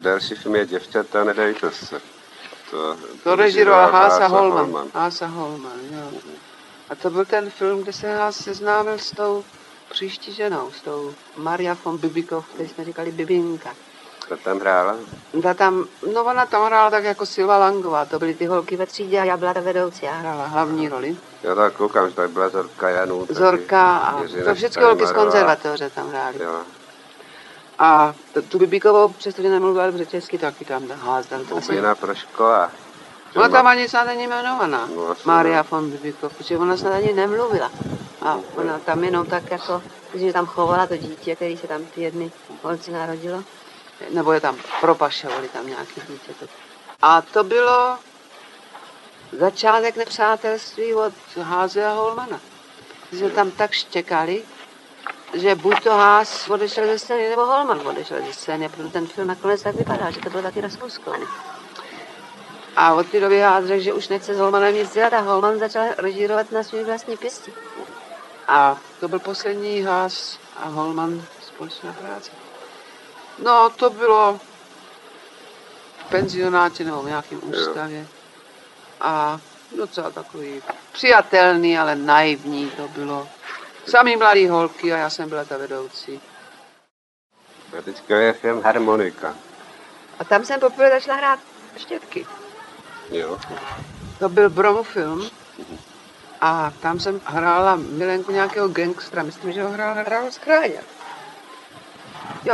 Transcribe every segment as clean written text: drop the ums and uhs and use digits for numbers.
Další film je Děvčata, nedejte se. To režíroval Hása Holman, jo. A to byl ten film, kde se nás seznámil s tou příští ženou, s tou Maria von Bibikov, který jsme říkali Bibinka. Ta tam hrála? Ona tam hrála tak jako Silva Langová, to byly ty holky ve třídě a já byla ta vedoucí, já hrála hlavní roli. Já tak koukám, že tak byla Zorka Janů. Zorka a to všechny holky z konzervatoře tam hrály. Jo. A tu Bibikovou, přestože nemluvila dobře česky, taky tam házdal. Bubina Prošková. Ona tam ani snad není jmenovaná, Maria von Bibikov, protože ona snad ani nemluvila. A ona tam jenom tak jako, že tam chovala to dítě, který se tam ty jedny holci narodilo. Nebo je tam propašovali tam nějaký dítě. A to bylo začátek nepřátelství od Háze a Holmana. Že tam tak štěkali, že buď to Ház odešel ze scény, nebo Holman odešel ze scény, protože ten film nakonec tak vypadá, že to bylo taky rozkouskovaný. A od té doby Ház řekl, že už nechce s Holmanem nic dělat a Holman začal režírovat na svůj vlastní pěstí. A to byl poslední Ház a Holman společná práce. No, to bylo v penzionátě nebo v nějakém ústavě. A docela takový přijatelný, ale naivní to bylo. Samý mladý holky a já jsem byla ta vedoucí. A teďka je film Harmonika. A tam jsem poprvé začala hrát štětky. Jo. To byl Bromofilm. A tam jsem hrála milenku nějakého gangstra. Myslím, že ho hrál Skráďa. Jo.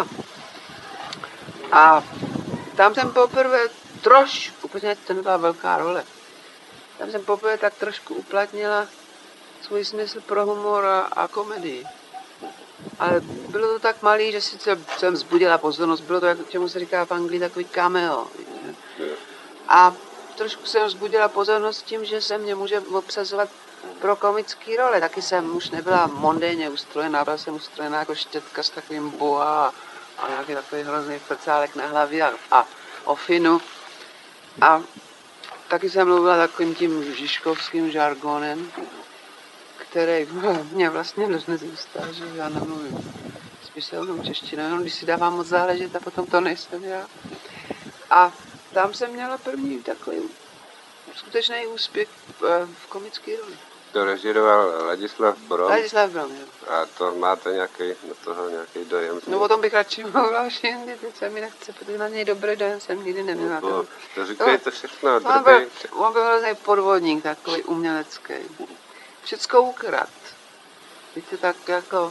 A tam jsem poprvé trošku, protože to nebyla velká role, tam jsem poprvé tak trošku uplatnila svůj smysl pro humor a komedii. Ale bylo to tak malý, že sice jsem vzbudila pozornost, bylo to, jak čemu se říká v Anglii, takový cameo. A trošku jsem vzbudila pozornost tím, že se mě může obsazovat pro komické role. Taky jsem už nebyla mondénně ustrojená, byla jsem ustrojená jako štětka s takovým boa a nějaký takový hrozný frcálek na hlavě a ofinu. A taky jsem mluvila takovým tím žižkovským žargonem, který mě vlastně dost nezůstal, že já nemluvím spíš se mnou češtinou, jenom když si dávám moc záležet a potom to nejsem já. A tam jsem měla první takový skutečný úspěch v komické roli. To režíroval Ladislav Brom. Ladislav Brom, jo. A to máte nějaký dojem? No o tom bych radši mluvila už jindy, teď se mi nechce, protože na něj dobrý dojem jsem nikdy neměla. To říkejte všechno, on byl hrozný podvodník, takový umělecký. Všecko ukrad. Víte, tak jako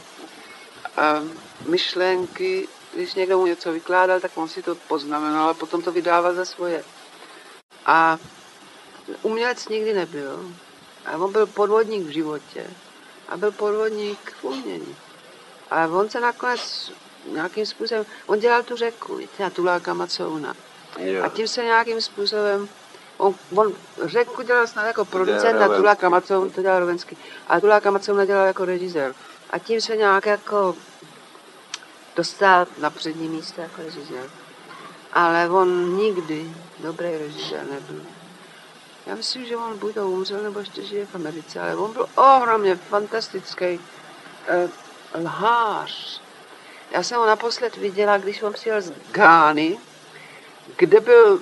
myšlenky, když někdo mu něco vykládal, tak on si to poznamenal a potom to vydával za svoje. A umělec nikdy nebyl. A on byl podvodník v životě a byl podvodník v umění. A on se nakonec nějakým způsobem, on dělal tu řeku, víte, a Tuláka Macouna. A tím se nějakým způsobem, on řeku dělal snad jako producent a Tuláka Macouna to dělal Rovenský. A Tuláka Macouna dělal jako režisér. A tím se nějak jako dostal na přední místo jako režisér. Ale on nikdy dobrý režisér nebyl. Já myslím, že on buď to umřel, nebo ještě žije v Americe, ale on byl ohromně fantastický lhář. Já jsem ho naposled viděla, když on přijel z Gány, kde byl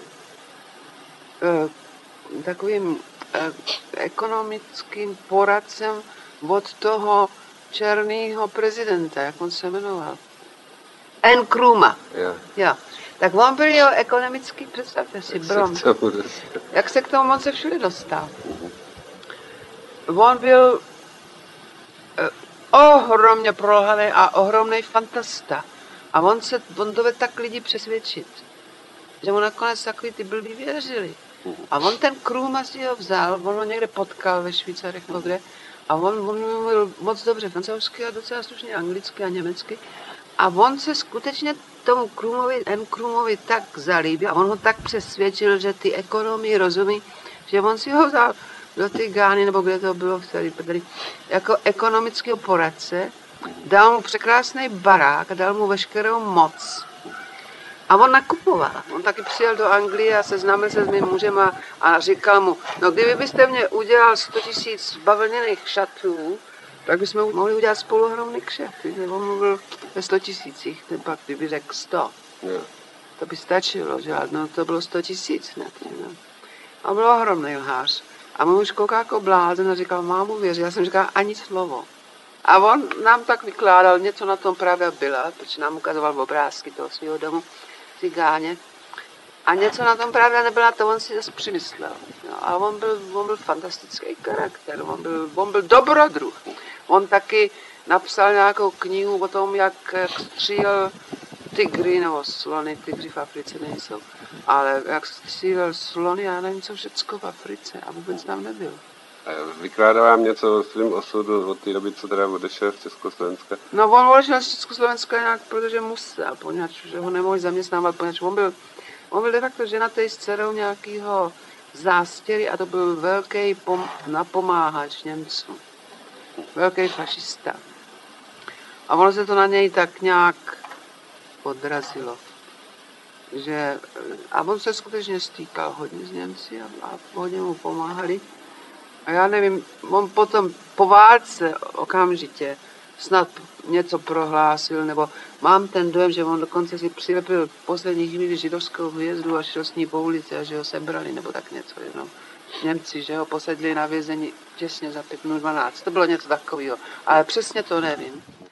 takovým ekonomickým poradcem od toho černého prezidenta, jak on se jmenoval. Nkrumah. Jo. Tak on byl jeho ekonomický, představte si, Brom. Jak se k tomu on se všude dostal. On byl ohromně prolhaný a ohromný fantasta. A on dovedl tak lidi přesvědčit, že mu nakonec takový ty blbý věřili. A on ten Krumah si ho vzal, on ho někde potkal ve Švýcarech nebo kde. A on mluvil moc dobře francouzsky a docela slušně anglicky a německy. A on se skutečně tomu Nkrumovi tak zalíbil a on ho tak přesvědčil, že ty ekonomii rozumí, že on si ho vzal do ty Gány, nebo kde to bylo tady, jako ekonomického poradce, dal mu překrásný barák a dal mu veškerou moc. A on nakupoval. On taky přijel do Anglie a seznámil se s mým mužem a říkal mu, no kdybyste mě udělal 100 000 bavlněných šatů, tak bychom mohli udělat spolu ohromný kšeft. On mluvil ve 100 000, pak kdyby řekl 100. To by stačilo, že? No to bylo 100 000 snad. No. A byl ohromný lhář. A můj muž kouká jako blázen a říkal, mámu věř, já jsem říkal ani slovo. A on nám tak vykládal, něco na tom právě byla, protože nám ukazoval obrázky toho svého domu, cigáně. A něco na tom právě nebyla, to on si zase přimyslel. No, a on byl fantastický charakter, on byl dobrodruh. On taky napsal nějakou knihu o tom, jak střílel tygry nebo slony, tygři v Africe nejsou, ale jak střílel slony, já nevím, co všecko v Africe a vůbec tam nebyl. Vykládá vám něco o svým osudu od té doby, co teda odešel z Československa? No on odešel z Československa nějak, protože musel, protože ho nemohli zaměstnávat, protože on byl de facto ženatý s dcerou nějakého zástěry a to byl velký napomáhač Němců. Velký fašista. A ono se to na něj tak nějak odrazilo. A on se skutečně stýkal hodně s Němci a hodně mu pomáhali. A já nevím, on potom po válce okamžitě snad něco prohlásil, nebo mám ten dojem, že on dokonce si přilepil v poslední chvíli židovskou hvězdu a šel s ní po ulici a že ho sebrali, nebo tak něco jenom. Němci, že ho posadili na vězení těsně za 5:12. To bylo něco takového, ale přesně to nevím.